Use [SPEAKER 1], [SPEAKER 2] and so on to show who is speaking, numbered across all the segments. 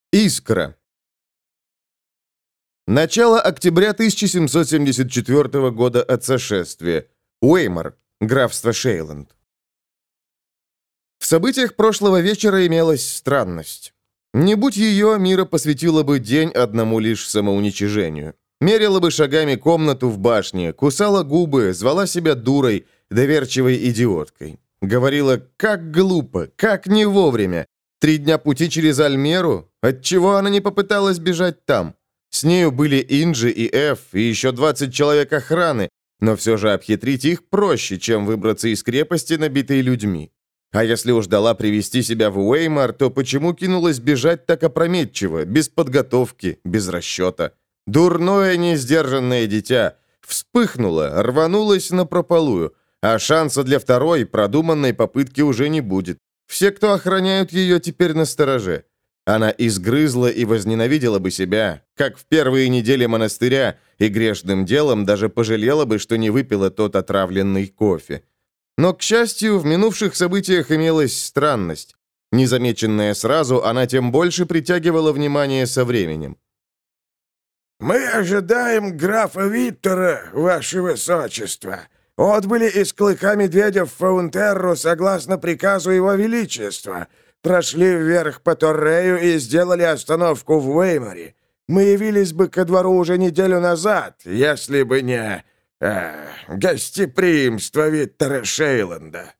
[SPEAKER 1] Искра. Начало октября 1774 года от сошествия. Уэймор, графство Шейланд. В событиях прошлого вечера имелась странность. Не будь ее, Мира посвятила бы день одному лишь самоуничижению. Мерила бы шагами комнату в башне, кусала губы, звала себя дурой, доверчивой идиоткой. Говорила, как глупо, как не вовремя. 3 дня пути через Альмеру? Отчего она не попыталась бежать там? С нею были Инджи и Эф, и еще 20 человек охраны, но все же обхитрить их проще, чем выбраться из крепости, набитой людьми. А если уж дала привести себя в Уэймор, то почему кинулась бежать так опрометчиво, без подготовки, без расчета? Дурное, несдержанное дитя. Вспыхнуло, рванулось напропалую, а шанса для второй, продуманной попытки уже не будет. Все, кто охраняют ее, теперь настороже. Она изгрызла и возненавидела бы себя, как в первые недели монастыря, и грешным делом даже пожалела бы, что не выпила тот отравленный кофе. Но, к счастью, в минувших событиях имелась странность. Незамеченная сразу, она тем больше притягивала внимание со временем.
[SPEAKER 2] «Мы ожидаем графа Виттера, ваше высочество. Отбыли из клыка медведя в Фаунтерру согласно приказу его величества. Прошли вверх по Торрею и сделали остановку в Уэйморе. Мы явились бы ко двору уже неделю назад, если бы не... гостеприимство Виттера Шейланда».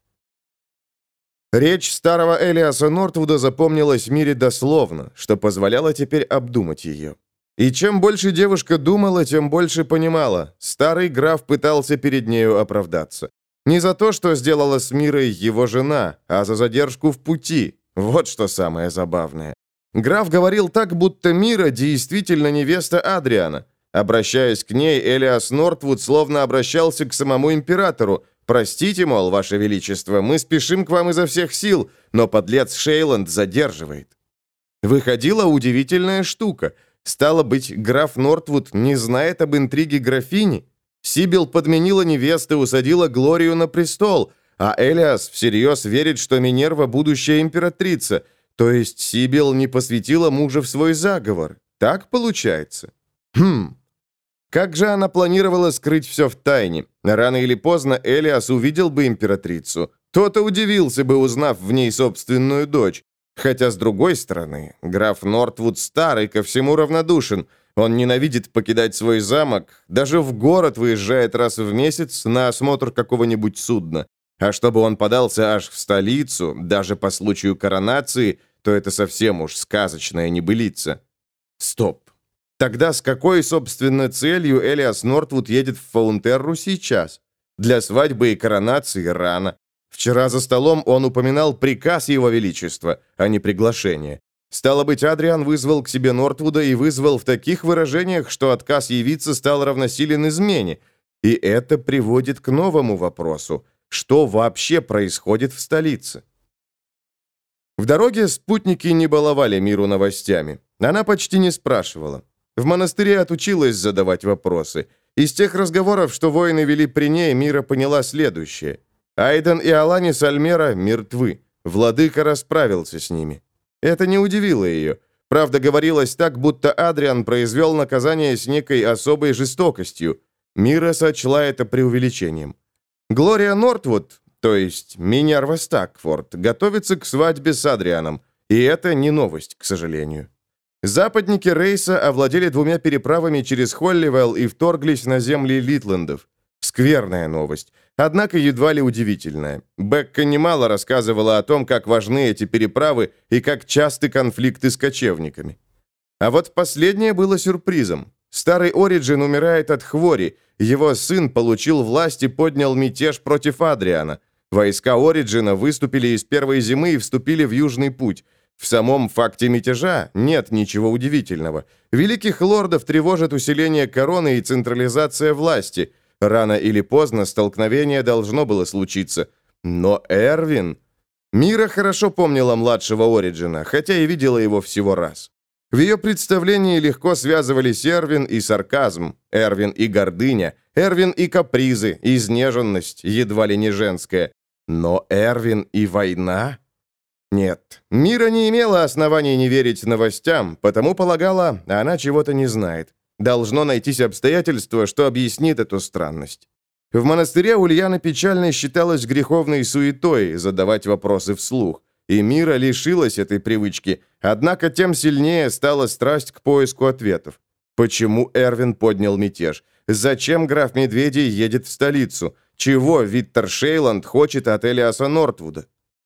[SPEAKER 1] Речь старого Элиаса Нортвуда запомнилась Мире дословно, что позволяло теперь обдумать ее. И чем больше девушка думала, тем больше понимала. Старый граф пытался перед нею оправдаться. Не за то, что сделала с Мирой его жена, а за задержку в пути. Вот что самое забавное. Граф говорил так, будто Мира действительно невеста Адриана. Обращаясь к ней, Элиас Нортвуд словно обращался к самому императору. «Простите, мол, ваше величество, мы спешим к вам изо всех сил, но подлец Шейланд задерживает». Выходила удивительная штука. Стало быть, граф Нортвуд не знает об интриге графини? Сибил подменила невесту и усадила Глорию на престол, а Элиас всерьез верит, что Минерва будущая императрица, то есть Сибил не посвятила мужа в свой заговор. Так получается? Как же она планировала скрыть все в тайне? Рано или поздно Элиас увидел бы императрицу. Тот-то удивился бы, узнав в ней собственную дочь. Хотя, с другой стороны, граф Нортвуд старый, ко всему равнодушен. Он ненавидит покидать свой замок, даже в город выезжает раз в месяц на осмотр какого-нибудь судна. А чтобы он подался аж в столицу, даже по случаю коронации, то это совсем уж сказочная небылица. Стоп. Тогда с какой, собственно, целью Элиас Нортвуд едет в Фаунтерру сейчас? Для свадьбы и коронации рано. Вчера за столом он упоминал приказ его величества, а не приглашение. Стало быть, Адриан вызвал к себе Нортвуда и вызвал в таких выражениях, что отказ явиться стал равносилен измене. И это приводит к новому вопросу. Что вообще происходит в столице? В дороге спутники не баловали Миру новостями. Она почти не спрашивала. В монастыре отучилась задавать вопросы. Из тех разговоров, что воины вели при ней, Мира поняла следующее. Айден и Аланис Альмера мертвы. Владыка расправился с ними. Это не удивило ее. Правда, говорилось так, будто Адриан произвел наказание с некой особой жестокостью. Мира сочла это преувеличением. Глория Нортвуд, то есть Минерва Стакфорд, готовится к свадьбе с Адрианом. И это не новость, к сожалению. Западники Рейса овладели 2 переправами через Холливелл и вторглись на земли Литландов. Скверная новость, однако едва ли удивительная. Бекка немало рассказывала о том, как важны эти переправы и как часты конфликты с кочевниками. А вот последнее было сюрпризом. Старый Ориджин умирает от хвори, его сын получил власть и поднял мятеж против Адриана. Войска Ориджина выступили из первой зимы и вступили в Южный путь. В самом факте мятежа нет ничего удивительного. Великих лордов тревожит усиление короны и централизация власти. Рано или поздно столкновение должно было случиться. Но Эрвин... Мира хорошо помнила младшего Ориджина, хотя и видела его всего раз. В ее представлении легко связывались Эрвин и сарказм, Эрвин и гордыня, Эрвин и капризы, изнеженность, едва ли не женская. Но Эрвин и война? Нет, Мира не имела оснований не верить новостям, потому полагала, она чего-то не знает. Должно найтись обстоятельство, что объяснит эту странность. В монастыре Ульяна Печальной считалась греховной суетой задавать вопросы вслух, и Мира лишилась этой привычки, однако тем сильнее стала страсть к поиску ответов. Почему Эрвин поднял мятеж? Зачем граф Медведей едет в столицу? Чего Виттер Шейланд хочет от Элиаса Нортвуда?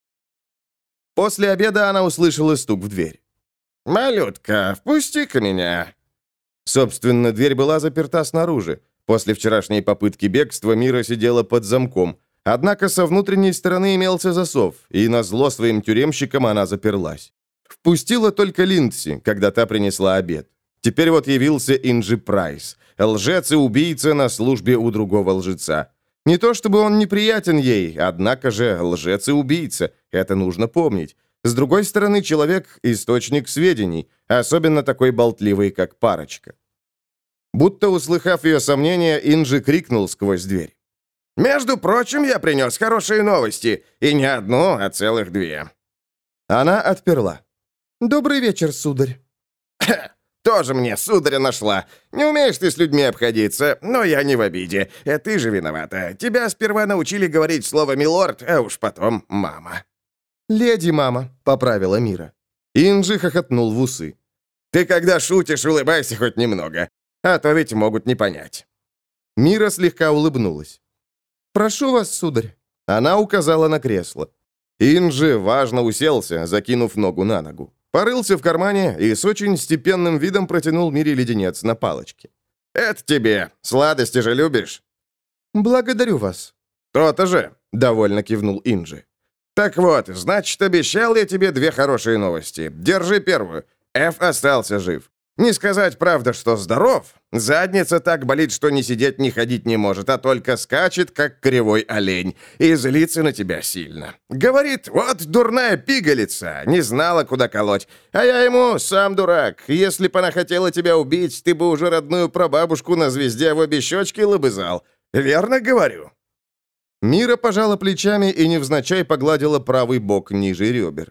[SPEAKER 1] После обеда она услышала стук в дверь.
[SPEAKER 2] «Малютка, впусти-ка меня!»
[SPEAKER 1] Собственно, дверь была заперта снаружи. После вчерашней попытки бегства Мира сидела под замком. Однако со внутренней стороны имелся засов, и назло своим тюремщикам она заперлась. Впустила только Линдси, когда та принесла обед. Теперь вот явился Инджи Прайс, лжец и убийца на службе у другого лжеца. Не то чтобы он неприятен ей, однако же лжец и убийца, это нужно помнить. С другой стороны, человек – источник сведений, особенно такой болтливый, как парочка. Будто услыхав ее сомнения, Инджи крикнул сквозь дверь.
[SPEAKER 2] «Между прочим, я принес хорошие новости, и не одну, а целых две».
[SPEAKER 1] Она отперла. «Добрый вечер, сударь».
[SPEAKER 2] «Тоже мне сударя нашла. Не умеешь ты с людьми обходиться, но я не в обиде. Ты же виновата. Тебя сперва научили говорить слово «милорд», а уж потом «мама».
[SPEAKER 1] «Леди, мама», — поправила Мира. Инджи хохотнул в усы.
[SPEAKER 2] «Ты когда шутишь, улыбайся хоть немного, а то ведь могут не понять».
[SPEAKER 1] Мира слегка улыбнулась. «Прошу вас, сударь». Она указала на кресло. Инджи важно уселся, закинув ногу на ногу. Порылся в кармане и с очень степенным видом протянул Мире леденец на палочке.
[SPEAKER 2] «Это тебе. Сладости же любишь?»
[SPEAKER 1] «Благодарю вас».
[SPEAKER 2] «То-то же», —
[SPEAKER 1] довольно кивнул Инджи.
[SPEAKER 2] «Так вот, значит, обещал я тебе две хорошие новости. Держи первую. Эф остался жив. Не сказать, правда, что здоров. Задница так болит, что ни сидеть, ни ходить не может, а только скачет, как кривой олень, и злится на тебя сильно. Говорит, вот дурная пигалица, не знала, куда колоть. А я ему, сам дурак, если бы она хотела тебя убить, ты бы уже родную прабабушку на звезде в обе щечки лобызал. Верно говорю?»
[SPEAKER 1] Мира пожала плечами и невзначай погладила правый бок ниже ребер.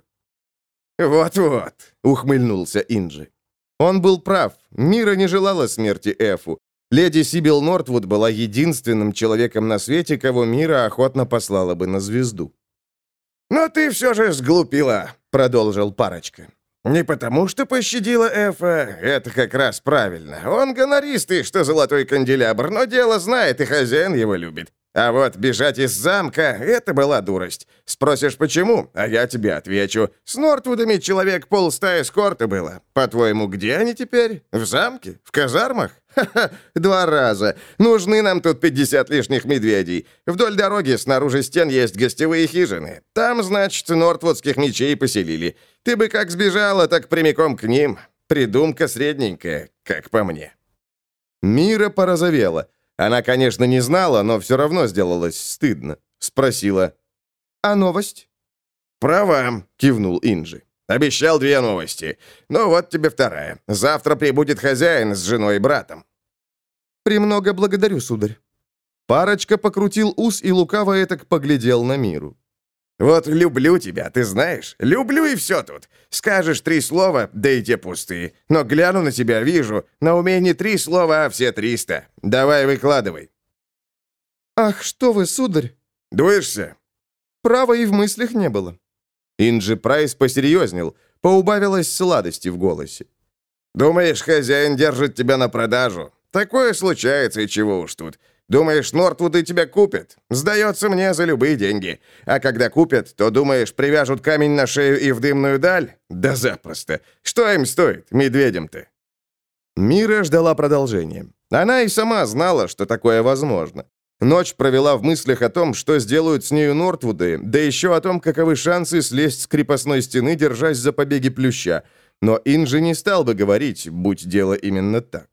[SPEAKER 2] «Вот-вот»,
[SPEAKER 1] — ухмыльнулся Инджи. Он был прав. Мира не желала смерти Эфу. Леди Сибил Нортвуд была единственным человеком на свете, кого Мира охотно послала бы на звезду.
[SPEAKER 2] «Но ты все же сглупила», — продолжил парочка. «Не потому, что пощадила Эфа, это как раз правильно. Он гонористый, что золотой канделябр, но дело знает, и хозяин его любит. А вот бежать из замка — это была дурость. Спросишь, почему? А я тебе отвечу. С Нортвудами человек полстая эскорта было. По-твоему, где они теперь? В замке? В казармах? Ха-ха, 2 раза. Нужны нам тут 50 лишних медведей. Вдоль дороги снаружи стен есть гостевые хижины. Там, значит, нортвудских мечей поселили. Ты бы как сбежала, так прямиком к ним. Придумка средненькая, как по мне».
[SPEAKER 1] Мира порозовела. Она, конечно, не знала, но все равно сделалось стыдно. Спросила: «А новость?»
[SPEAKER 2] «Права», — кивнул Инджи. «Обещал 2 новости. Ну вот тебе вторая. Завтра прибудет хозяин с женой и братом».
[SPEAKER 1] «Премного благодарю, сударь». Парочка покрутил ус и лукаво этак поглядел на Миру.
[SPEAKER 2] «Вот люблю тебя, ты знаешь. Люблю и все тут. Скажешь 3 слова, да и те пустые. Но гляну на тебя, вижу. На уме не 3 слова, а все 300. Давай, выкладывай».
[SPEAKER 1] «Ах, что вы, сударь!»
[SPEAKER 2] «Дуешься?»
[SPEAKER 1] «Права и в мыслях не было». Инджи Прайс посерьезнел, поубавилась сладости в голосе.
[SPEAKER 2] «Думаешь, хозяин держит тебя на продажу? Такое случается, и чего уж тут. Думаешь, Нортвуды тебя купят? Сдается мне за любые деньги. А когда купят, то, думаешь, привяжут камень на шею и в дымную даль? Да запросто. Что им стоит, медведям-то?»
[SPEAKER 1] Мира ждала продолжения. Она и сама знала, что такое возможно. Ночь провела в мыслях о том, что сделают с нею Нортвуды, да еще о том, каковы шансы слезть с крепостной стены, держась за побеги плюща. Но Инджи не стал бы говорить, будь дело именно так.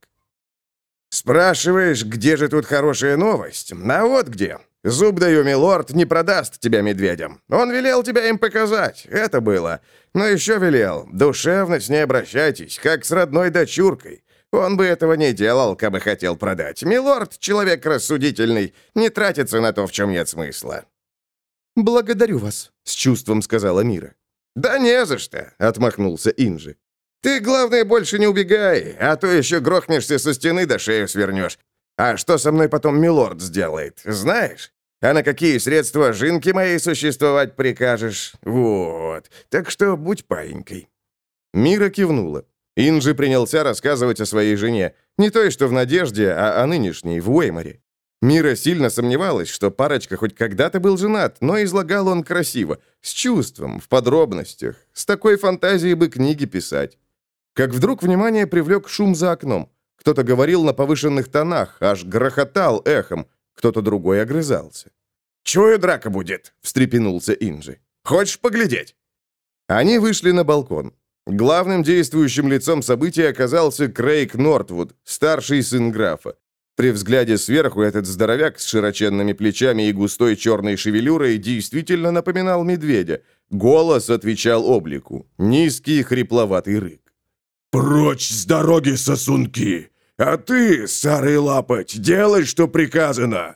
[SPEAKER 2] «Спрашиваешь, где же тут хорошая новость? А вот где. Зуб даю, милорд, не продаст тебя медведям. Он велел тебя им показать. Это было. Но еще велел. Душевно с ней обращайтесь, как с родной дочуркой. Он бы этого не делал, кабы хотел продать. Милорд — человек рассудительный, не тратится на то, в чем нет смысла».
[SPEAKER 1] «Благодарю вас», — с чувством сказала Мира. «Да не за что», — отмахнулся Инжи. «Ты, главное, больше не убегай, а то еще грохнешься со стены да шею свернешь. А что со мной потом милорд сделает, знаешь? А на какие средства жинки моей существовать прикажешь? Вот. Так что будь паинькой». Мира кивнула. Инжи принялся рассказывать о своей жене, не той, что в Надежде, а о нынешней, в Уэйморе. Мира сильно сомневалась, что парочка хоть когда-то был женат, но излагал он красиво, с чувством, в подробностях. С такой фантазией бы книги писать. Как вдруг внимание привлек шум за окном. Кто-то говорил на повышенных тонах, аж грохотал эхом, кто-то другой огрызался. «Чую, драка будет», — встрепенулся Инжи. «Хочешь поглядеть?» Они вышли на балкон. Главным действующим лицом события оказался Крейг Нортвуд, старший сын графа. При взгляде сверху этот здоровяк с широченными плечами и густой черной шевелюрой действительно напоминал медведя. Голос отвечал облику. Низкий хрипловатый рык.
[SPEAKER 2] «Прочь с дороги, сосунки! А ты, старый лапоть, делай, что приказано!»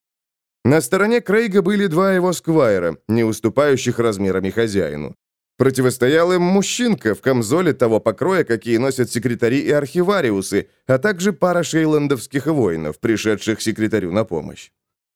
[SPEAKER 1] На стороне Крейга были два его сквайра, не уступающих размерами хозяину. Противостоял им мужчинка в камзоле того покроя, какие носят секретари и архивариусы, а также пара шейландовских воинов, пришедших секретарю на помощь.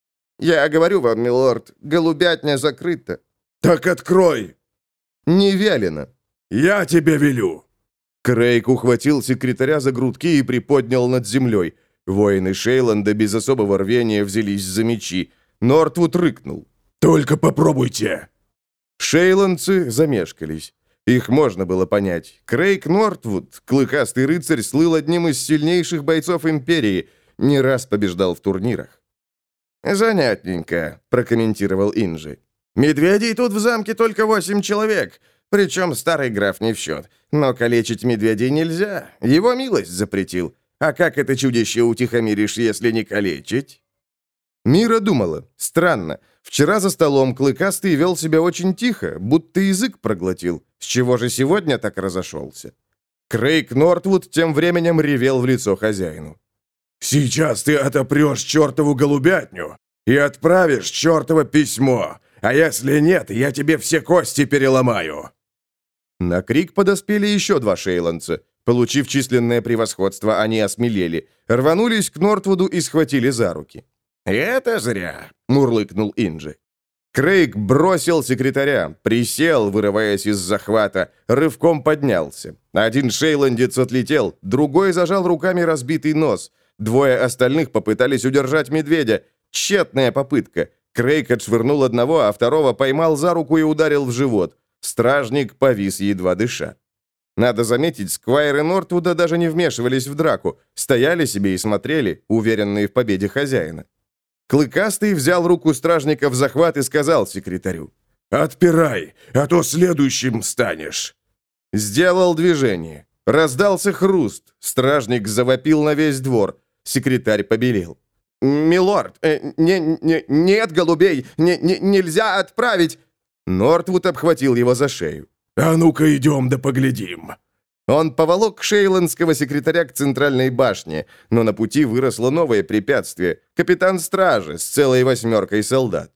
[SPEAKER 1] «Я говорю вам, милорд, голубятня закрыта».
[SPEAKER 2] «Так открой!»
[SPEAKER 1] «Не велено».
[SPEAKER 2] «Я тебе велю!»
[SPEAKER 1] Крейг ухватил секретаря за грудки и приподнял над землей. Воины Шейланда без особого рвения взялись за мечи. Нортвуд рыкнул.
[SPEAKER 2] «Только попробуйте!»
[SPEAKER 1] Шейландцы замешкались. Их можно было понять. Крейг Нортвуд, клыкастый рыцарь, слыл одним из сильнейших бойцов Империи, не раз побеждал в турнирах. «Занятненько», — прокомментировал Инжи. «Медведей тут в замке только 8 человек, причем старый граф не в счет. Но калечить медведей нельзя, его милость запретил. А как это чудище утихомиришь, если не калечить?» Мира думала. Странно. Вчера за столом Клыкастый вел себя очень тихо, будто язык проглотил. С чего же сегодня так разошелся? Крейг Нортвуд тем временем ревел в лицо хозяину.
[SPEAKER 2] «Сейчас ты отопрешь чертову голубятню и отправишь чертово письмо, а если нет, я тебе все кости переломаю!»
[SPEAKER 1] На крик подоспели еще два шейландца. Получив численное превосходство, они осмелели, рванулись к Нортвуду и схватили за руки. «Это зря», — мурлыкнул Инжи. Крейг бросил секретаря, присел, вырываясь из захвата, рывком поднялся. Один шейландец отлетел, другой зажал руками разбитый нос. Двое остальных попытались удержать медведя. Тщетная попытка. Крейг отшвырнул одного, а второго поймал за руку и ударил в живот. Стражник повис, едва дыша. Надо заметить, сквайры Нортвуда даже не вмешивались в драку, стояли себе и смотрели, уверенные в победе хозяина. Клыкастый взял руку стражника в захват и сказал секретарю:
[SPEAKER 2] «Отпирай, а то следующим станешь».
[SPEAKER 1] Сделал движение. Раздался хруст. Стражник завопил на весь двор. Секретарь побелел. «Милорд, нет голубей, нельзя отправить!» Нортвуд обхватил его за шею.
[SPEAKER 2] «А ну-ка идем да поглядим».
[SPEAKER 1] Он поволок шейландского секретаря к центральной башне, но на пути выросло новое препятствие — капитан стражи с целой 8 солдат.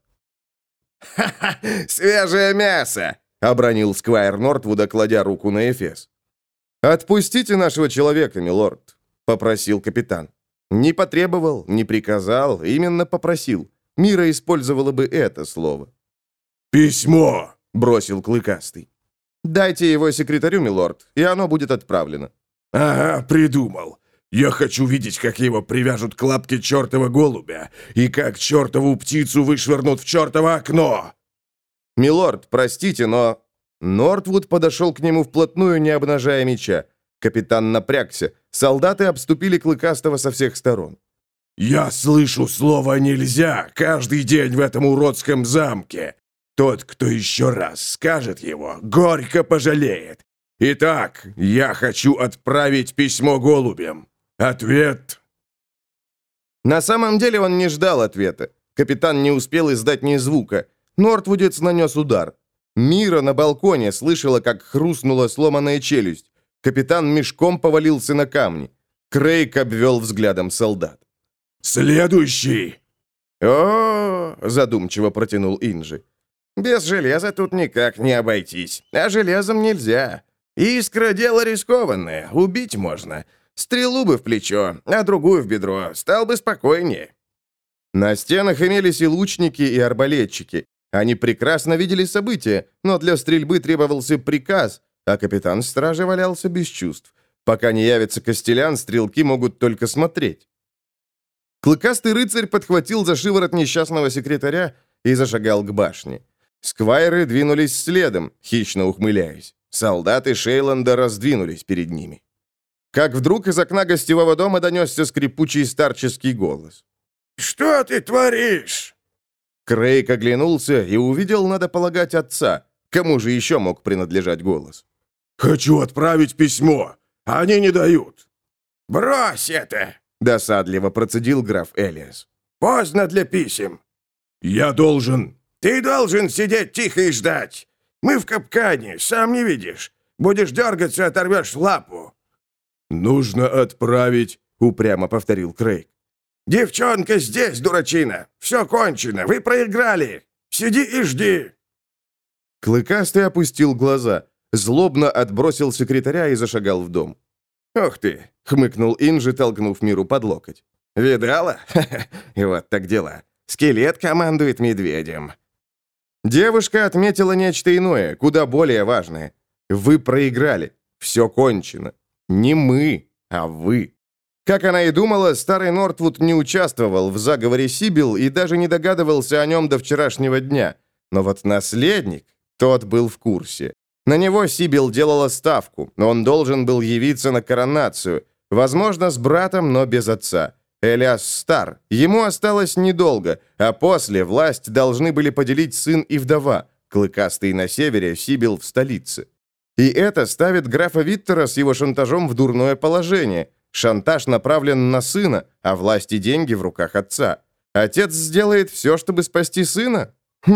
[SPEAKER 1] «Ха-ха! Свежее мясо!» — обронил сквайр Нортвуда, кладя руку на эфес. «Отпустите нашего человека, милорд», — попросил капитан. Не потребовал, не приказал, именно попросил. Мира использовала бы это слово.
[SPEAKER 2] «Письмо!» —
[SPEAKER 1] бросил Клыкастый. «Дайте его секретарю, милорд, и оно будет отправлено».
[SPEAKER 2] «Ага, придумал. Я хочу видеть, как его привяжут к лапке чертова голубя, и как чертову птицу вышвырнут в чертово окно!»
[SPEAKER 1] «Милорд, простите, но...» Нортвуд подошел к нему вплотную, не обнажая меча. Капитан напрягся. Солдаты обступили Клыкастого со всех сторон.
[SPEAKER 2] «Я слышу слово «нельзя» каждый день в этом уродском замке. Тот, кто еще раз скажет его, горько пожалеет. Итак, я хочу отправить письмо голубям. Ответ...»
[SPEAKER 1] На самом деле он не ждал ответа. Капитан не успел издать ни звука. Нортвудец нанес удар. Мира на балконе слышала, как хрустнула сломанная челюсть. Капитан мешком повалился на камни. Крейг обвел взглядом солдат.
[SPEAKER 2] «Следующий!»
[SPEAKER 1] О, задумчиво протянул Инжи. Без железа тут никак не обойтись, а железом нельзя. Искра — дело рискованное, убить можно. Стрелу бы в плечо, а другую в бедро, стал бы спокойнее». На стенах имелись и лучники, и арбалетчики. Они прекрасно видели события, но для стрельбы требовался приказ, а капитан стражи валялся без чувств. Пока не явится Костелян, стрелки могут только смотреть. Клыкастый рыцарь подхватил за шиворот несчастного секретаря и зашагал к башне. Сквайры двинулись следом, хищно ухмыляясь. Солдаты Шейланда раздвинулись перед ними. Как вдруг из окна гостевого дома донесся скрипучий старческий голос.
[SPEAKER 2] «Что ты творишь?»
[SPEAKER 1] Крейг оглянулся и увидел, надо полагать, отца. Кому же еще мог принадлежать голос?
[SPEAKER 2] «Хочу отправить письмо. Они не дают». «Брось это!» —
[SPEAKER 1] досадливо процедил граф Элиас.
[SPEAKER 2] «Поздно для писем».
[SPEAKER 3] «Я должен...»
[SPEAKER 2] «Ты должен сидеть тихо и ждать. Мы в капкане, сам не видишь. Будешь дергаться, оторвешь лапу».
[SPEAKER 3] «Нужно отправить...»
[SPEAKER 1] — упрямо повторил Крейг.
[SPEAKER 2] «Девчонка здесь, дурачина. Все кончено, вы проиграли. Сиди и жди».
[SPEAKER 1] Клыкастый опустил глаза, злобно отбросил секретаря и зашагал в дом. «Ух ты!» — хмыкнул Инжи, толкнув Миру под локоть. «Видала? Ха-ха, и вот так дела. Скелет командует медведем». Девушка отметила нечто иное, куда более важное. «Вы проиграли. Все кончено. Не мы, а вы». Как она и думала, старый Нортвуд не участвовал в заговоре Сибил и даже не догадывался о нем до вчерашнего дня. Но вот наследник, тот был в курсе. На него Сибил делала ставку, но он должен был явиться на коронацию. Возможно, с братом, но без отца. Элиас стар, ему осталось недолго, а после власть должны были поделить сын и вдова, Клыкастый на севере, Сибил в столице. И это ставит графа Виттера с его шантажом в дурное положение. Шантаж направлен на сына, а власть и деньги в руках отца. Отец сделает все, чтобы спасти сына?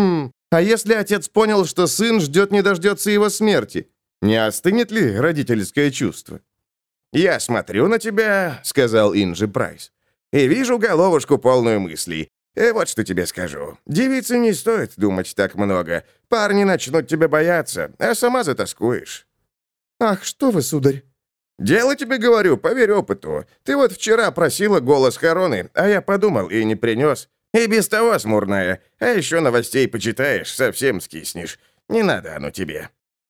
[SPEAKER 1] А если отец понял, что сын ждет не дождется его смерти? Не остынет ли родительское чувство? «Я смотрю на тебя», — сказал Инджи Прайс, «и вижу головушку полную мыслей. Вот что тебе скажу. Девице не стоит думать так много. Парни начнут тебя бояться, а сама затоскуешь». «Ах, что вы, сударь!» «Дело тебе говорю, поверь опыту. Ты вот вчера просила голос короны, а я подумал и не принес. И без того смурная. А еще новостей почитаешь, совсем скиснешь. Не надо оно тебе».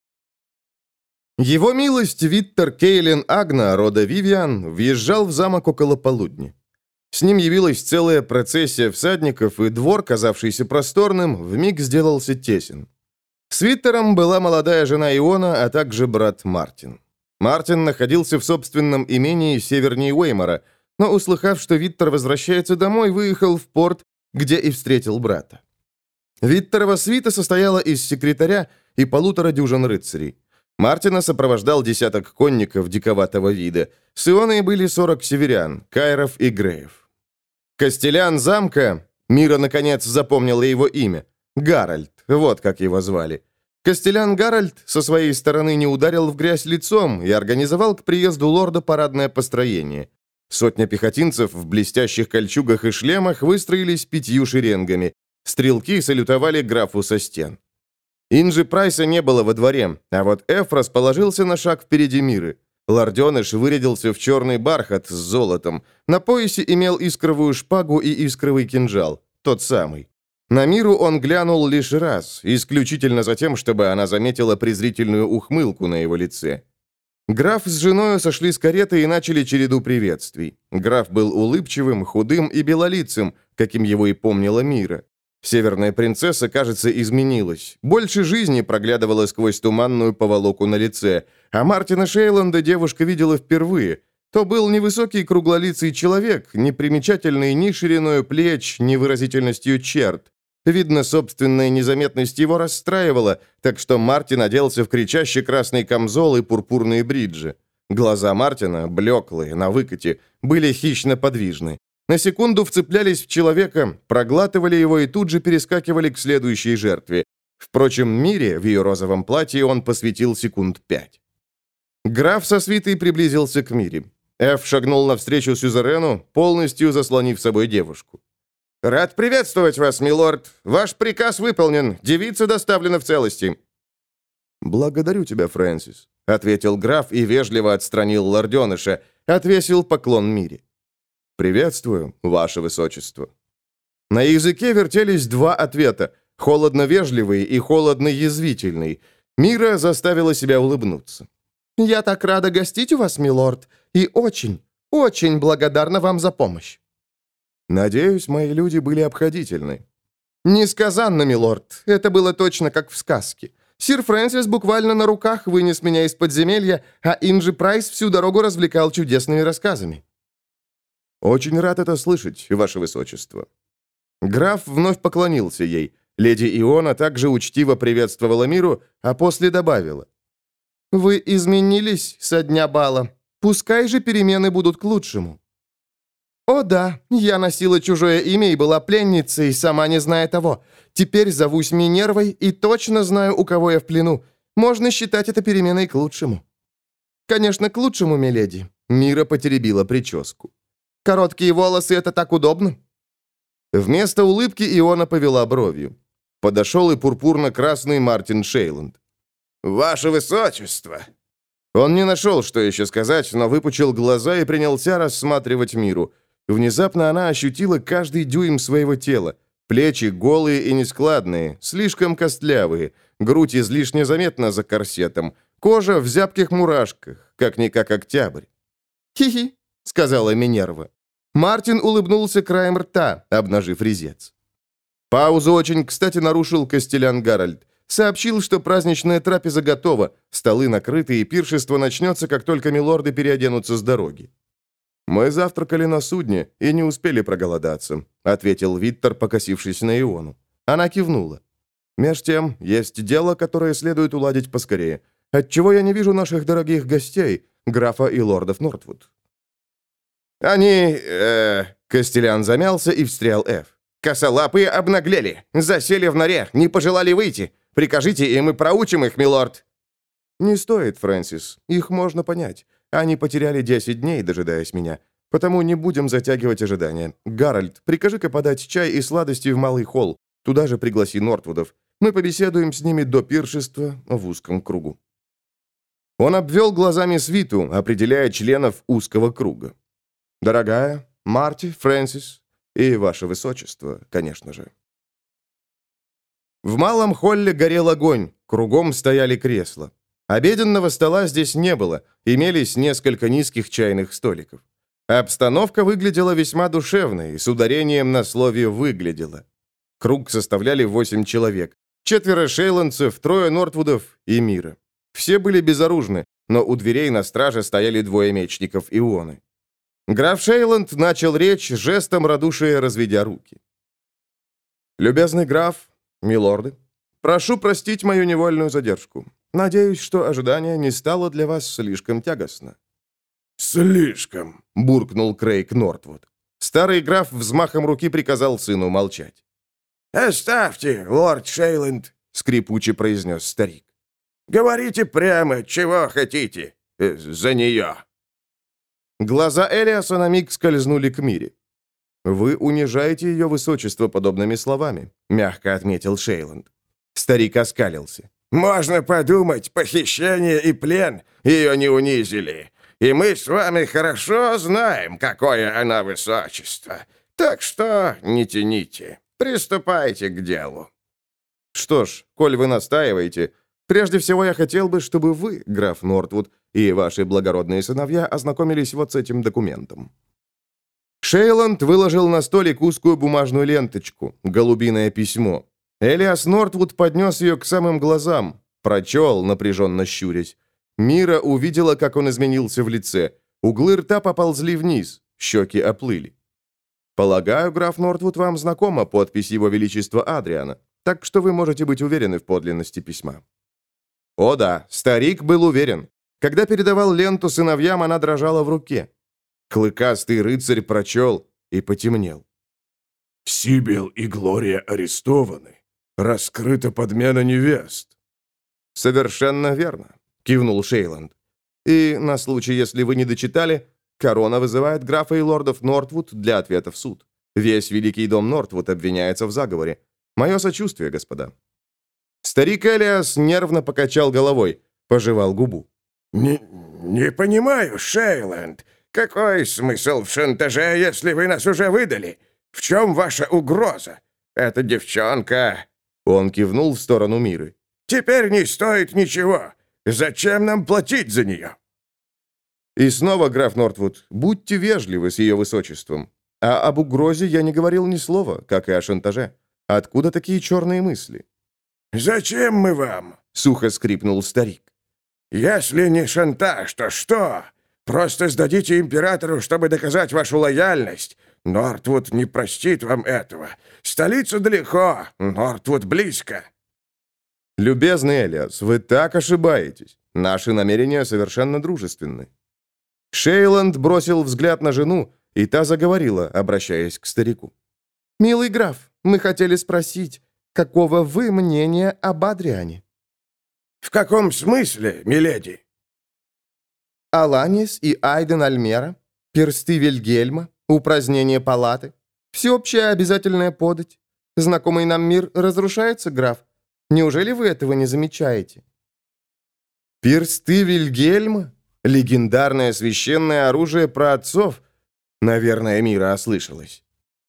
[SPEAKER 1] Его милость Виттер Кейлин Агна, рода Вивиан, въезжал в замок около полудня. С ним явилась целая процессия всадников, и двор, казавшийся просторным, вмиг сделался тесен. С Виттером была молодая жена Иона, а также брат Мартин. Мартин находился в собственном имении севернее Уэймора, но, услыхав, что Виттер возвращается домой, выехал в порт, где и встретил брата. Виттерова свита состояла из секретаря и 1,5 дюжин рыцарей. Мартина сопровождал десяток конников диковатого вида. С Ионой были 40 северян, кайров и греев. Костелян замка, Мира, наконец, запомнила его имя, Гарольд, вот как его звали. Костелян Гарольд со своей стороны не ударил в грязь лицом и организовал к приезду лорда парадное построение. Сотня пехотинцев в блестящих кольчугах и шлемах выстроились 5 шеренгами. Стрелки салютовали графу со стен. Инджи Прайса не было во дворе, а вот Эф расположился на шаг впереди Миры. Лорденыш вырядился в черный бархат с золотом. На поясе имел искровую шпагу и искровый кинжал, тот самый. На Миру он глянул лишь раз, исключительно за тем, чтобы она заметила презрительную ухмылку на его лице. Граф с женой сошли с кареты и начали череду приветствий. Граф был улыбчивым, худым и белолицым, каким его и помнила Мира. Северная принцесса, кажется, изменилась. Больше жизни проглядывала сквозь туманную поволоку на лице, а Мартина Шейланда девушка видела впервые. То был невысокий круглолицый человек, не примечательный ни шириной плеч, ни выразительностью черт. Видно, собственная незаметность его расстраивала, так что Мартин оделся в кричащий красный камзол и пурпурные бриджи. Глаза Мартина, блеклые, на выкате, были хищно подвижны. На секунду вцеплялись в человека, проглатывали его и тут же перескакивали к следующей жертве. Впрочем, Мире в ее розовом платье он посвятил секунд 5. Граф со свитой приблизился к Мире. Эф шагнул навстречу сюзерену, полностью заслонив собой девушку. «Рад приветствовать вас, милорд. Ваш приказ выполнен. Девица доставлена в целости». «Благодарю тебя, Фрэнсис», — ответил граф и вежливо отстранил лорденыша, отвесил поклон Мире. «Приветствую, ваше высочество». На языке вертелись два ответа — холодно-вежливый и холодно-язвительный. Мира заставила себя улыбнуться. «Я так рада гостить у вас, милорд, и очень, очень благодарна вам за помощь». «Надеюсь, мои люди были обходительны». «Несказанно, милорд, это было точно как в сказке. Сир Фрэнсис буквально на руках вынес меня из подземелья, а Инджи Прайс всю дорогу развлекал чудесными рассказами». «Очень рад это слышать, ваше высочество». Граф вновь поклонился ей. Леди Иона также учтиво приветствовала Миру, а после добавила. «Вы изменились со дня бала. Пускай же перемены будут к лучшему». «О да, я носила чужое имя и была пленницей, сама не зная того. Теперь зовусь Минервой и точно знаю, у кого я в плену. Можно считать это переменой к лучшему». «Конечно, к лучшему, миледи». Мира потеребила прическу. «Короткие волосы — это так удобно». Вместо улыбки Иона повела бровью. Подошел и пурпурно-красный Мартин Шейланд.
[SPEAKER 2] «Ваше высочество!»
[SPEAKER 1] Он не нашел, что еще сказать, но выпучил глаза и принялся рассматривать Миру. Внезапно она ощутила каждый дюйм своего тела. Плечи голые и нескладные, слишком костлявые, грудь излишне заметна за корсетом, кожа в зябких мурашках, как-никак октябрь. «Хи-хи», — сказала Минерва. Мартин улыбнулся краем рта, обнажив резец. Паузу очень кстати нарушил Костелян Гарольд. Сообщил, что праздничная трапеза готова, столы накрыты и пиршество начнется, как только милорды переоденутся с дороги. «Мы завтракали на судне и не успели проголодаться», — ответил Виттер, покосившись на Иону. Она кивнула. «Меж тем, есть дело, которое следует уладить поскорее. Отчего я не вижу наших дорогих гостей, графа и лордов Нортвуд?»
[SPEAKER 2] «Они...» Костелян замялся и встрял Эф. «Косолапые обнаглели, засели в норе, не пожелали выйти. Прикажите, и мы проучим их, милорд».
[SPEAKER 1] «Не стоит, Фрэнсис, их можно понять. Они потеряли 10 дней, дожидаясь меня. Потому не будем затягивать ожидания. Гарольд, прикажи-ка подать чай и сладости в малый холл. Туда же пригласи Нортвудов. Мы побеседуем с ними до пиршества в узком кругу». Он обвел глазами свиту, определяя членов узкого круга. «Дорогая, Марти, Фрэнсис и ваше высочество, конечно же». В малом холле горел огонь, кругом стояли кресла. Обеденного стола здесь не было, имелись несколько низких чайных столиков. Обстановка выглядела весьма душевной, и с ударением на слове «выглядела». Круг составляли 8 человек, 4 шейландцев, 3 Нортвудов и Мира. Все были безоружны, но у дверей на страже стояли 2 мечников Ионы. Граф Шейланд начал речь, жестом радушия разведя руки. «Любезный граф, милорды, прошу простить мою невольную задержку. Надеюсь, что ожидание не стало для вас слишком тягостно».
[SPEAKER 2] «Слишком»,
[SPEAKER 1] — буркнул Крейг Нортвуд. Старый граф взмахом руки приказал сыну молчать.
[SPEAKER 2] «Оставьте, лорд Шейланд», — скрипуче произнес старик. «Говорите прямо, чего хотите за нее».
[SPEAKER 1] Глаза Элиаса на миг скользнули к Мире. «Вы унижаете ее высочество подобными словами», — мягко отметил Шейланд. Старик оскалился.
[SPEAKER 2] «Можно подумать, похищение и плен ее не унизили. И мы с вами хорошо знаем, какое она высочество. Так что не тяните, приступайте к делу».
[SPEAKER 1] «Что ж, коль вы настаиваете, прежде всего я хотел бы, чтобы вы, граф Нортвуд, и ваши благородные сыновья ознакомились вот с этим документом». Шейланд выложил на столик узкую бумажную ленточку, голубиное письмо. Элиас Нортвуд поднес ее к самым глазам, прочел, напряженно щурясь. Мира увидела, как он изменился в лице. Углы рта поползли вниз, щеки оплыли. «Полагаю, граф Нортвуд, вам знакома подпись его величества Адриана, так что вы можете быть уверены в подлинности письма». О да, старик был уверен. Когда передавал ленту сыновьям, она дрожала в руке. Клыкастый рыцарь прочел и потемнел.
[SPEAKER 3] «Сибил и Глория арестованы. Раскрыта подмена невест».
[SPEAKER 1] «Совершенно верно», — кивнул Шейланд. «И на случай, если вы не дочитали, корона вызывает графа и лордов Нортвуд для ответа в суд. Весь Великий дом Нортвуд обвиняется в заговоре. Мое сочувствие, господа». Старик Элиас нервно покачал головой, пожевал губу.
[SPEAKER 2] «Не понимаю, Шейланд. Какой смысл в шантаже, если вы нас уже выдали? В чем ваша угроза? Эта девчонка...»
[SPEAKER 1] Он кивнул в сторону Миры.
[SPEAKER 2] «Теперь не стоит ничего. Зачем нам платить за нее?»
[SPEAKER 1] И снова, граф Нортвуд, будьте вежливы с ее высочеством. А об угрозе я не говорил ни слова, как и о шантаже. Откуда такие черные мысли?
[SPEAKER 2] «Зачем мы вам?» —
[SPEAKER 1] сухо скрипнул старик.
[SPEAKER 2] «Если не шантаж, то что? Просто сдадите императору, чтобы доказать вашу лояльность. Нортвуд не простит вам этого. Столица далеко, Нортвуд близко».
[SPEAKER 1] Любезный Элиас, вы так ошибаетесь. Наши намерения совершенно дружественны. Шейланд бросил взгляд на жену, и та заговорила, обращаясь к старику. «Милый граф, мы хотели спросить, какого вы мнения об Адриане?»
[SPEAKER 2] «В каком смысле, миледи?»
[SPEAKER 1] Аланис и Айден Альмера, персты Вильгельма, упразднение палаты, всеобщая обязательная подать. Знакомый нам мир разрушается, граф. Неужели вы этого не замечаете? Персты Вильгельма? Легендарное священное оружие праотцов? Наверное, Мира ослышалась.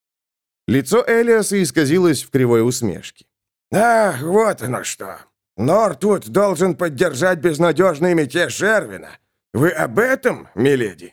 [SPEAKER 1] Лицо Элиаса исказилось в кривой усмешке.
[SPEAKER 2] «Ах, вот оно что! Нортвуд должен поддержать безнадежный мятеж Эрвина. Вы об этом, миледи?»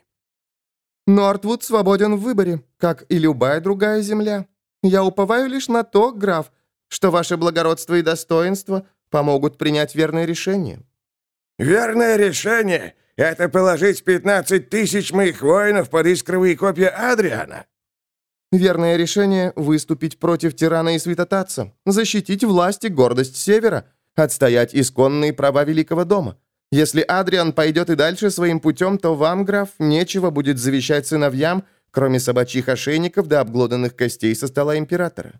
[SPEAKER 1] Нортвуд свободен в выборе, как и любая другая земля. Я уповаю лишь на то, граф, что ваше благородство и достоинство помогут принять верное решение».
[SPEAKER 2] «Верное решение — это положить 15 тысяч моих воинов под искровые копья Адриана?»
[SPEAKER 1] «Верное решение — выступить против тирана и святотатца, защитить власть и гордость Севера, отстоять исконные права Великого дома. Если Адриан пойдет и дальше своим путем, то вам, граф, нечего будет завещать сыновьям, кроме собачьих ошейников до обглоданных костей со стола императора».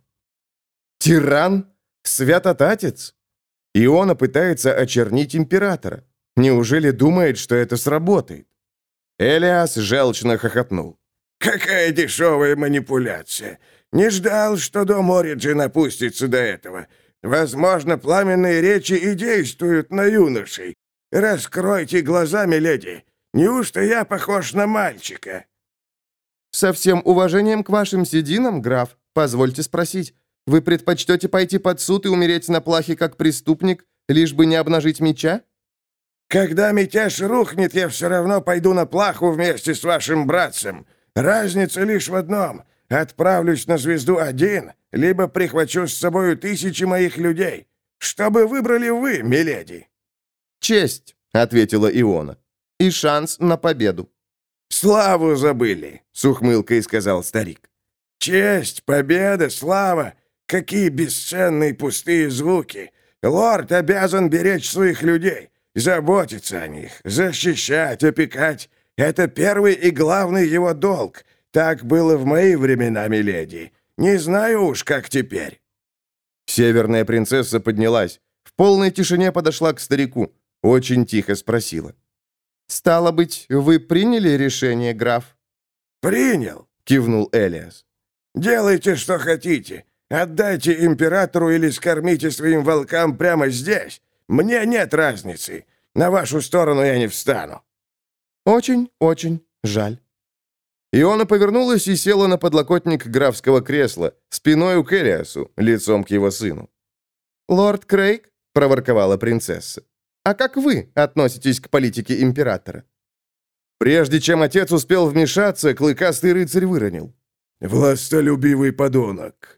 [SPEAKER 1] «Тиран? Святотатец?» Иона пытается очернить императора. Неужели думает, что это сработает? Элиас желчно хохотнул.
[SPEAKER 2] «Какая дешевая манипуляция! Не ждал, что дом Ориджин опустится до этого. Возможно, пламенные речи и действуют на юношей. Раскройте глаза, миледи. Неужто я похож на мальчика?»
[SPEAKER 1] «Со всем уважением к вашим сединам, граф, позвольте спросить, вы предпочтете пойти под суд и умереть на плахе как преступник, лишь бы не обнажить меча?»
[SPEAKER 2] «Когда мятеж рухнет, я все равно пойду на плаху вместе с вашим братцем. Разница лишь в одном. Отправлюсь на звезду один, либо прихвачу с собою 1000 моих людей. Что бы выбрали вы, миледи?»
[SPEAKER 1] «Честь», — ответила Иона, — «и шанс на победу».
[SPEAKER 2] «Славу забыли», — с ухмылкой сказал старик. «Честь, победа, слава. Какие бесценные пустые звуки. Лорд обязан беречь своих людей, заботиться о них, защищать, опекать. Это первый и главный его долг. Так было в мои времена, миледи. Не знаю уж, как теперь».
[SPEAKER 1] Северная принцесса поднялась, в полной тишине подошла к старику, очень тихо спросила. «Стало быть, вы приняли решение, граф?»
[SPEAKER 2] «Принял», — кивнул Элиас. «Делайте, что хотите. Отдайте императору или скормите своим волкам прямо здесь. Мне нет разницы. На вашу сторону я не встану».
[SPEAKER 1] «Очень, очень жаль». Иона повернулась и села на подлокотник графского кресла, спиной к Элиасу, лицом к его сыну. «Лорд Крейг», — проворковала принцесса, — «а как вы относитесь к политике императора?» Прежде чем отец успел вмешаться, клыкастый рыцарь выронил.
[SPEAKER 3] «Властолюбивый подонок».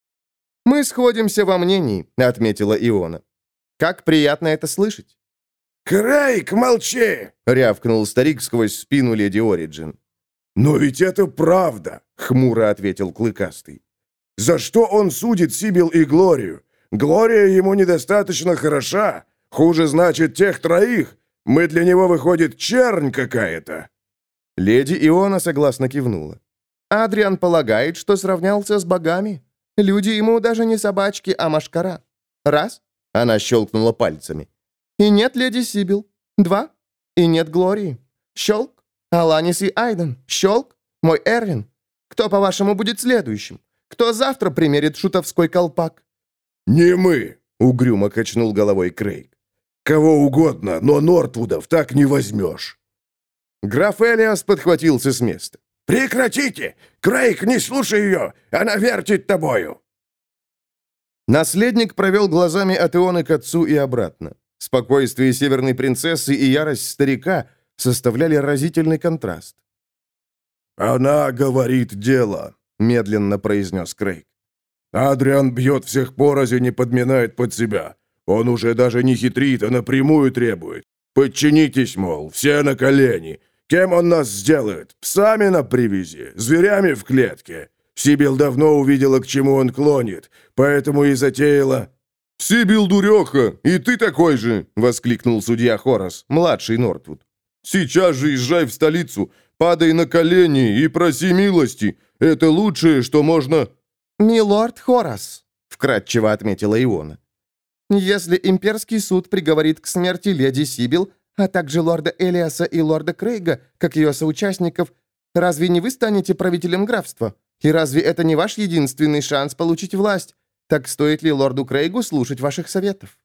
[SPEAKER 1] «Мы сходимся во мнении», — отметила Иона. «Как приятно это слышать».
[SPEAKER 2] «Крейг, молчи!»
[SPEAKER 1] — рявкнул старик сквозь спину леди Ориджин.
[SPEAKER 3] «Но ведь это правда», — хмуро ответил Клыкастый. «За что он судит Сибил и Глорию? Глория ему недостаточно хороша. Хуже, значит, тех троих. Мы для него, выходит, чернь какая-то».
[SPEAKER 1] Леди Иона согласно кивнула. «Адриан полагает, что сравнялся с богами. Люди ему даже не собачки, а машкара. Раз», — она щелкнула пальцами. «И нет леди Сибил. 2. И нет Глории. Щелк. Аланис и Айден. Щелк. Мой Эрвин. Кто, по-вашему, будет следующим? Кто завтра примерит шутовской колпак?»
[SPEAKER 3] «Не мы», — угрюмо качнул головой Крейг. «Кого угодно, но Нортвудов так не возьмешь».
[SPEAKER 1] Граф Элиас подхватился с места.
[SPEAKER 2] «Прекратите! Крейг, не слушай ее! Она вертит тобою!»
[SPEAKER 1] Наследник провел глазами от Ионы к отцу и обратно. Спокойствие северной принцессы и ярость старика составляли разительный контраст.
[SPEAKER 3] «Она говорит дело», — медленно произнес Крейг. «Адриан бьет всех порознь и подминает под себя. Он уже даже не хитрит, а напрямую требует. Подчинитесь, мол, все на колени. Кем он нас сделает? Псами на привязи? Зверями в клетке? Сибил давно увидела, к чему он клонит, поэтому и затеяла...»
[SPEAKER 1] «Сибил дуреха, и ты такой же!» — воскликнул судья Хорас, младший Нортвуд. «Сейчас же езжай в столицу, падай на колени и проси милости. Это лучшее, что можно...» «Милорд Хорас», — вкратчиво отметила Иона. «Если имперский суд приговорит к смерти леди Сибил, а также лорда Элиаса и лорда Крейга, как ее соучастников, разве не вы станете правителем графства? И разве это не ваш единственный шанс получить власть? Так стоит ли лорду Крейгу слушать ваших советов?»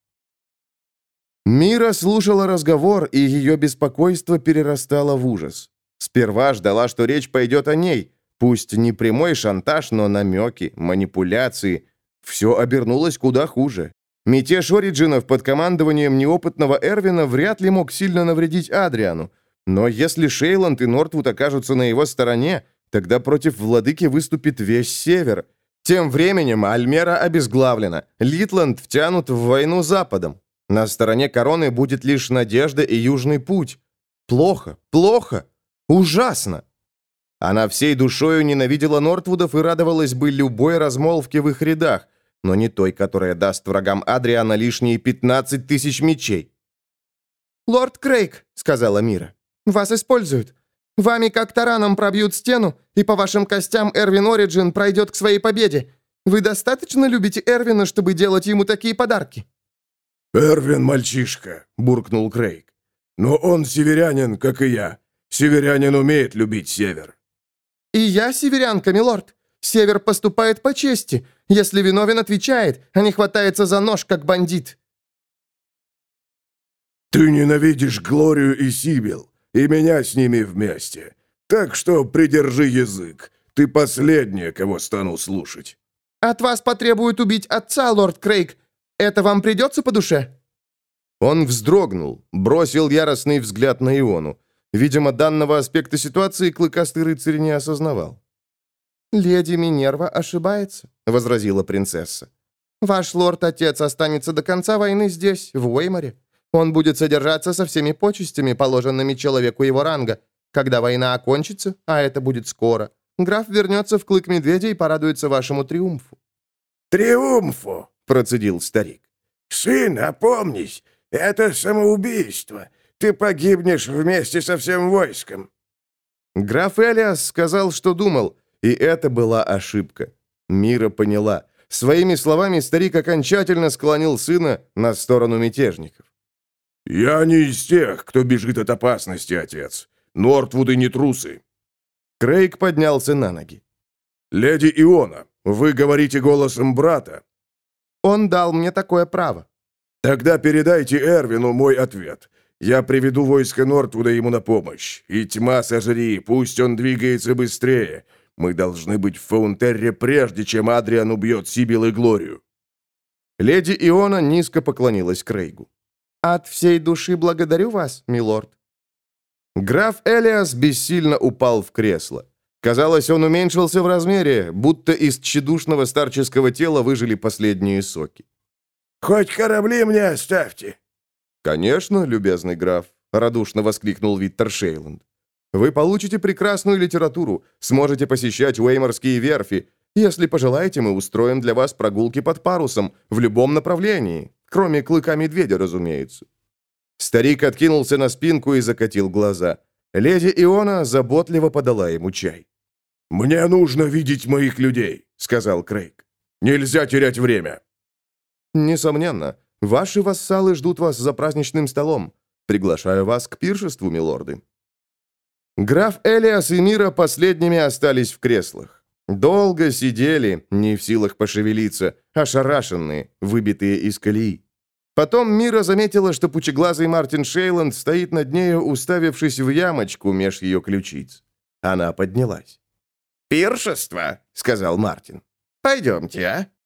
[SPEAKER 1] Мира слушала разговор, и ее беспокойство перерастало в ужас. Сперва ждала, что речь пойдет о ней. Пусть не прямой шантаж, но намеки, манипуляции. Все обернулось куда хуже. Мятеж Ориджинов под командованием неопытного Эрвина вряд ли мог сильно навредить Адриану. Но если Шейланд и Нортвуд окажутся на его стороне, тогда против владыки выступит весь север. Тем временем Альмера обезглавлена, Литланд втянут в войну с Западом. На стороне короны будет лишь надежда и южный путь. Плохо, плохо, ужасно. Она всей душою ненавидела Нортвудов и радовалась бы любой размолвке в их рядах, но не той, которая даст врагам Адриана лишние 15 тысяч мечей. «Лорд Крейг», — сказала Мира, — «вас используют. Вами как тараном пробьют стену, и по вашим костям Эрвин Ориджин пройдет к своей победе. Вы достаточно любите Эрвина, чтобы делать ему такие подарки?»
[SPEAKER 3] «Эрвин мальчишка», — буркнул Крейг. «Но он северянин, как и я. Северянин умеет любить север».
[SPEAKER 1] «И я северянка, милорд. Север поступает по чести. Если виновен, отвечает, а не хватается за нож, как бандит».
[SPEAKER 3] «Ты ненавидишь Глорию и Сибил, и меня с ними вместе. Так что придержи язык. Ты последняя, кого стану слушать».
[SPEAKER 1] «От вас потребуют убить отца, лорд Крейг. Это вам придется по душе?» Он вздрогнул, бросил яростный взгляд на Иону. Видимо, данного аспекта ситуации клыкастый рыцарь не осознавал. «Леди Минерва ошибается», — возразила принцесса. «Ваш лорд-отец останется до конца войны здесь, в Уэйморе. Он будет содержаться со всеми почестями, положенными человеку его ранга. Когда война окончится, а это будет скоро, граф вернется в клык медведя и порадуется вашему триумфу».
[SPEAKER 2] «Триумфу!» —
[SPEAKER 3] процедил старик.
[SPEAKER 2] «Сын, опомнись, это самоубийство. Ты погибнешь вместе со всем войском».
[SPEAKER 1] Граф Элиас сказал, что думал, и это была ошибка. Мира поняла. Своими словами старик окончательно склонил сына на сторону мятежников.
[SPEAKER 3] «Я не из тех, кто бежит от опасности, отец. Нортвуды не трусы».
[SPEAKER 1] Крейг поднялся на ноги.
[SPEAKER 3] «Леди Иона, вы говорите голосом брата».
[SPEAKER 1] «Он дал мне такое право».
[SPEAKER 3] «Тогда передайте Эрвину мой ответ. Я приведу войско Нортвуда ему на помощь. И тьма сожри, пусть он двигается быстрее. Мы должны быть в Фаунтерре, прежде чем Адриан убьет Сибил и Глорию».
[SPEAKER 1] Леди Иона низко поклонилась Крейгу. «От всей души благодарю вас, милорд». Граф Элиас бессильно упал в кресло. Казалось, он уменьшился в размере, будто из тщедушного старческого тела выжили последние соки.
[SPEAKER 2] «Хоть корабли мне оставьте».
[SPEAKER 1] «Конечно, любезный граф», — радушно воскликнул Виттер Шейланд. «Вы получите прекрасную литературу, сможете посещать уэйморские верфи. Если пожелаете, мы устроим для вас прогулки под парусом в любом направлении, кроме клыка медведя, разумеется». Старик откинулся на спинку и закатил глаза. Леди Иона заботливо подала ему чай.
[SPEAKER 3] «Мне нужно видеть моих людей», — сказал Крейг. «Нельзя терять время».
[SPEAKER 1] «Несомненно. Ваши вассалы ждут вас за праздничным столом. Приглашаю вас к пиршеству, милорды». Граф Элиас и Мира последними остались в креслах. Долго сидели, не в силах пошевелиться, ошарашенные, выбитые из колеи. Потом Мира заметила, что пучеглазый Мартин Шейланд стоит над нею, уставившись в ямочку меж ее ключиц. Она поднялась. «Пиршество», — сказал Мартин. «Пойдемте, а?»